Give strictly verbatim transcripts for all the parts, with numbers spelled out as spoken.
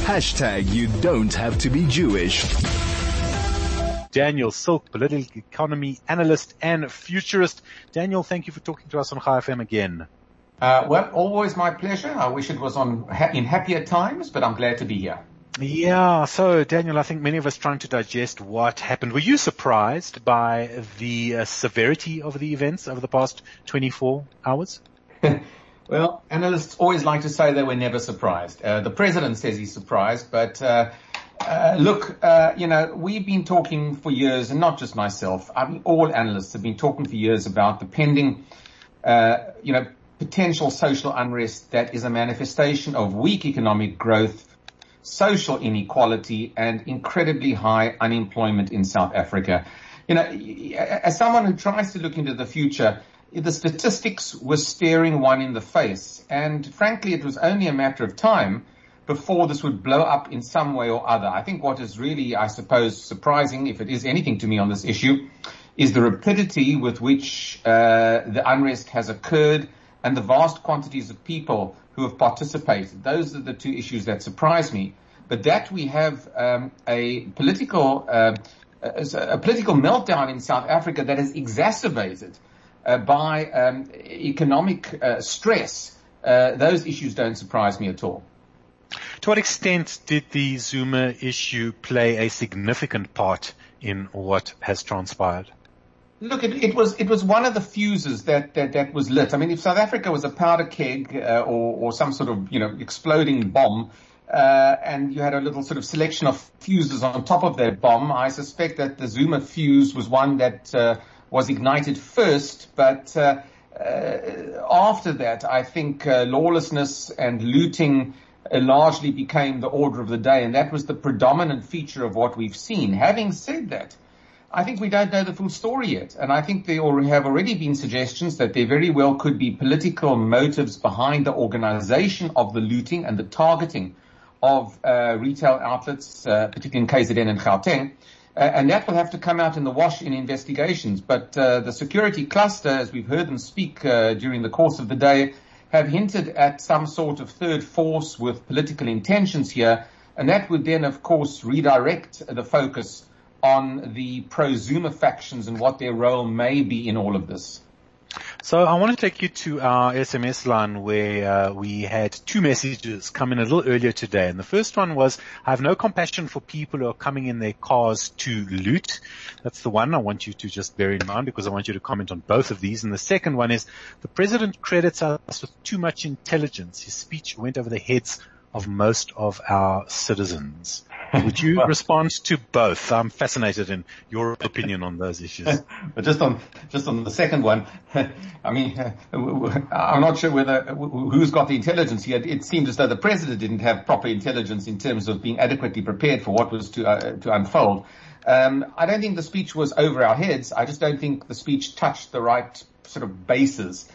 Hashtag you don't have to be Jewish. Daniel Silk, political economy analyst and futurist. Daniel, thank you for talking to us on Chai F M again. Uh, well, always my pleasure. I wish it was on in happier times, but I'm glad to be here. Yeah, so Daniel, I think many of us trying to digest what happened. Were you surprised by the uh, severity of the events over the past twenty-four hours? Well, analysts always like to say they were never surprised. Uh, the president says he's surprised, but uh, uh, look, uh, you know, we've been talking for years, and not just myself. I mean, all analysts have been talking for years about the pending, uh, you know, potential social unrest that is a manifestation of weak economic growth, social inequality, and incredibly high unemployment in South Africa. You know, as someone who tries to look into the future, the statistics were staring one in the face. And frankly, it was only a matter of time before this would blow up in some way or other. I think what is really, I suppose, surprising, if it is anything to me on this issue, is the rapidity with which uh, the unrest has occurred and the vast quantities of people who have participated. Those are the two issues that surprise me. But that we have um, a political uh, a political meltdown in South Africa that is exacerbated uh, by um, economic uh, stress, uh, those issues don't surprise me at all. To what extent did the Zuma issue play a significant part in what has transpired? Look, it, it was it was one of the fuses that, that, that was lit. I mean, if South Africa was a powder keg uh, or, or some sort of, you know, exploding bomb, uh, and you had a little sort of selection of fuses on top of that bomb, I suspect that the Zuma fuse was one that uh, was ignited first. But uh, uh, after that, I think uh, lawlessness and looting uh, largely became the order of the day, and that was the predominant feature of what we've seen. Having said that, I think we don't know the full story yet. And I think there have already been suggestions that there very well could be political motives behind the organization of the looting and the targeting of uh, retail outlets, uh, particularly in K Z N and Gauteng. Uh, and that will have to come out in the wash in investigations. But uh, the security cluster, as we've heard them speak uh, during the course of the day, have hinted at some sort of third force with political intentions here. And that would then, of course, redirect the focus on the pro-Zuma factions and what their role may be in all of this. So I want to take you to our S M S line where uh, we had two messages come in a little earlier today. And the first one was, I have no compassion for people who are coming in their cars to loot. That's the one I want you to just bear in mind because I want you to comment on both of these. And the second one is, the president credits us with too much intelligence. His speech went over the heads of most of our citizens. Would you well, respond to both? I'm fascinated in your opinion on those issues. But just on just on the second one, I mean, I'm not sure whether who's got the intelligence here. It seemed as though the president didn't have proper intelligence in terms of being adequately prepared for what was to uh, to unfold. Um, I don't think the speech was over our heads. I just don't think the speech touched the right sort of bases.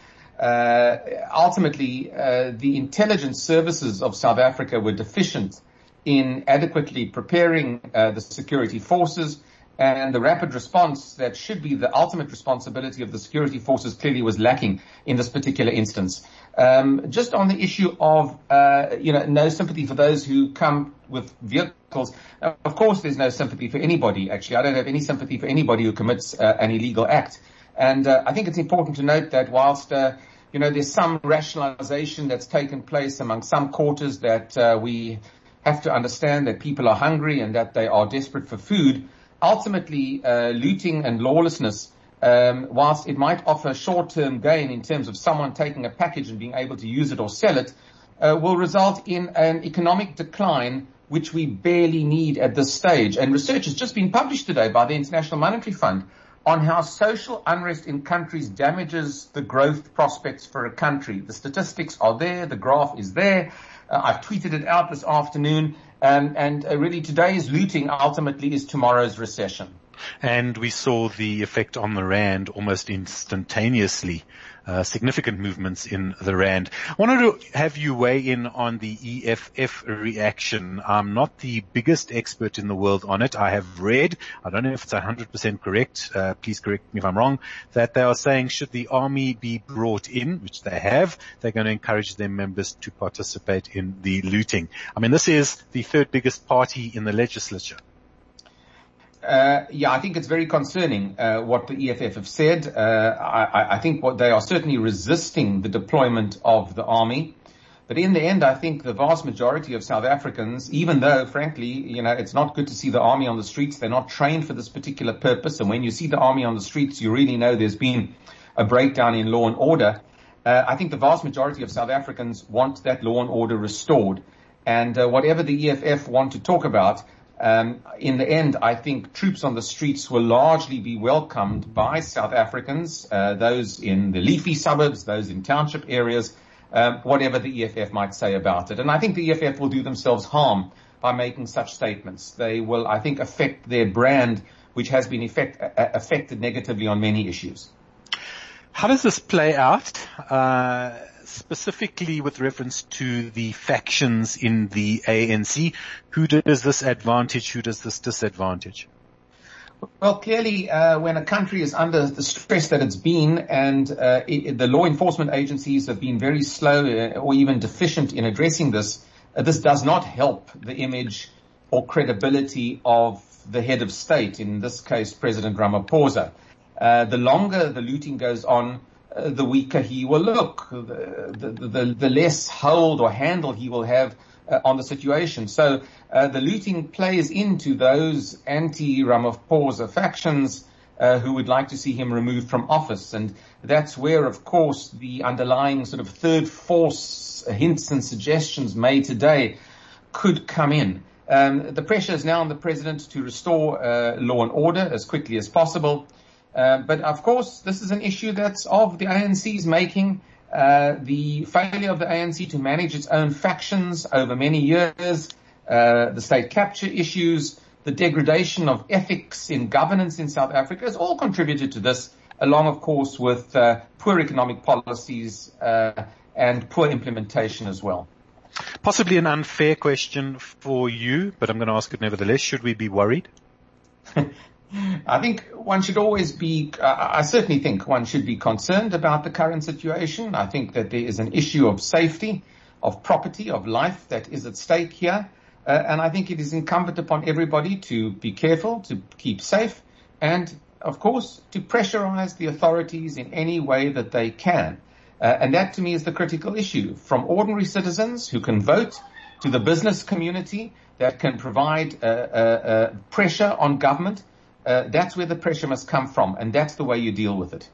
Uh, ultimately, uh, the intelligence services of South Africa were deficient in adequately preparing uh, the security forces, and the rapid response that should be the ultimate responsibility of the security forces clearly was lacking in this particular instance. Um, just on the issue of, uh, you know, no sympathy for those who come with vehicles. Uh, of course, there's no sympathy for anybody. Actually, I don't have any sympathy for anybody who commits uh, an illegal act. And uh, I think it's important to note that whilst uh, you know, there's some rationalization that's taken place among some quarters that uh, we have to understand that people are hungry and that they are desperate for food. Ultimately, uh, looting and lawlessness, um, whilst it might offer short-term gain in terms of someone taking a package and being able to use it or sell it, uh, will result in an economic decline which we barely need at this stage. And research has just been published today by the International Monetary Fund on how social unrest in countries damages the growth prospects for a country. The statistics are there. The graph is there. Uh, I've tweeted it out this afternoon. Um, and uh, really today's looting ultimately is tomorrow's recession. And we saw the effect on the rand almost instantaneously, uh, significant movements in the rand. I wanted to have you weigh in on the E F F reaction. I'm not the biggest expert in the world on it. I have read, I don't know if it's one hundred percent correct, uh, please correct me if I'm wrong, that they are saying should the army be brought in, which they have, they're going to encourage their members to participate in the looting. I mean, this is the third biggest party in the legislature. Uh, yeah, I think it's very concerning uh, what the E F F have said. Uh, I, I think what they are certainly resisting the deployment of the army. But in the end, I think the vast majority of South Africans, even though, frankly, you know, it's not good to see the army on the streets, they're not trained for this particular purpose. And when you see the army on the streets, you really know there's been a breakdown in law and order. Uh, I think the vast majority of South Africans want that law and order restored. And uh, whatever the E F F want to talk about, Um, in the end, I think troops on the streets will largely be welcomed by South Africans, uh, those in the leafy suburbs, those in township areas, um, whatever the E F F might say about it. And I think the E F F will do themselves harm by making such statements. They will, I think, affect their brand, which has been effect, uh, affected negatively on many issues. How does this play out? Uh Specifically with reference to the factions in the A N C, who does this advantage, who does this disadvantage? Well, clearly, uh, when a country is under the stress that it's been and uh, it, the law enforcement agencies have been very slow uh, or even deficient in addressing this, uh, this does not help the image or credibility of the head of state, in this case, President Ramaphosa. Uh, the longer the looting goes on, Uh, the weaker he will look, the, the, the, the less hold or handle he will have uh, on the situation. So uh, the looting plays into those anti-Ramaphosa factions uh, who would like to see him removed from office. And that's where, of course, the underlying sort of third force hints and suggestions made today could come in. Um, the pressure is now on the president to restore uh, law and order as quickly as possible. Uh, but of course, this is an issue that's of the A N C's making. Uh, the failure of the A N C to manage its own factions over many years, uh, the state capture issues, the degradation of ethics in governance in South Africa has all contributed to this, along, of course, with uh, poor economic policies uh, and poor implementation as well. Possibly an unfair question for you, but I'm going to ask it nevertheless. Should we be worried? I think one should always be, uh, I certainly think one should be concerned about the current situation. I think that there is an issue of safety, of property, of life that is at stake here. Uh, and I think it is incumbent upon everybody to be careful, to keep safe, and, of course, to pressurize the authorities in any way that they can. Uh, and that, to me, is the critical issue. From ordinary citizens who can vote to the business community that can provide uh, uh, uh, pressure on government. Uh, that's where the pressure must come from, and that's the way you deal with it.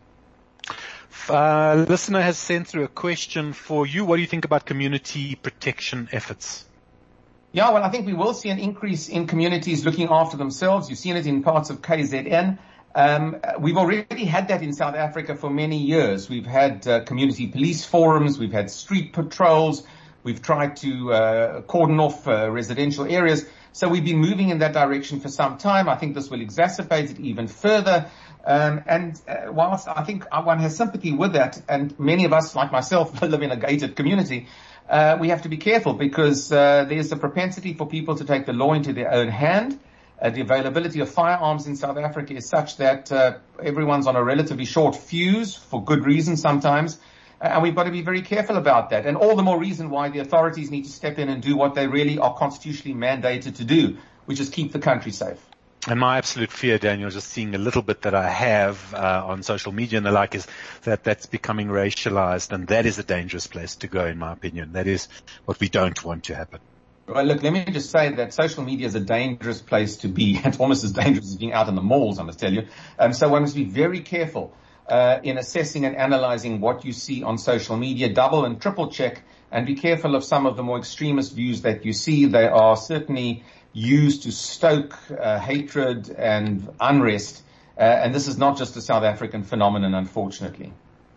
Uh, listener has sent through a question for you. What do you think about community protection efforts? Yeah, well, I think we will see an increase in communities looking after themselves. You've seen it in parts of K Z N. Um, we've already had that in South Africa for many years. We've had uh, community police forums. We've had street patrols. We've tried to uh, cordon off uh, residential areas. So we've been moving in that direction for some time. I think this will exacerbate it even further. Um, and uh, whilst I think one has sympathy with that, and many of us, like myself, live in a gated community, uh, we have to be careful because uh, there's a propensity for people to take the law into their own hand. Uh, the availability of firearms in South Africa is such that uh, everyone's on a relatively short fuse, for good reason sometimes. And we've got to be very careful about that. And all the more reason why the authorities need to step in and do what they really are constitutionally mandated to do, which is keep the country safe. And my absolute fear, Daniel, just seeing a little bit that I have uh, on social media and the like, is that that's becoming racialized, and that is a dangerous place to go, in my opinion. That is what we don't want to happen. Well, look, let me just say that social media is a dangerous place to be. It's almost as dangerous as being out in the malls, I must tell you. Um, so one must be very careful Uh, in assessing and analyzing what you see on social media. Double and triple check, and be careful of some of the more extremist views that you see. They are certainly used to stoke uh, hatred and unrest, uh, and this is not just a South African phenomenon, unfortunately.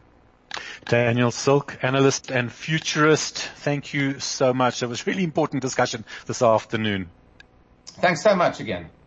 Daniel Silk, analyst and futurist, thank you so much. That was a really important discussion this afternoon. Thanks so much again.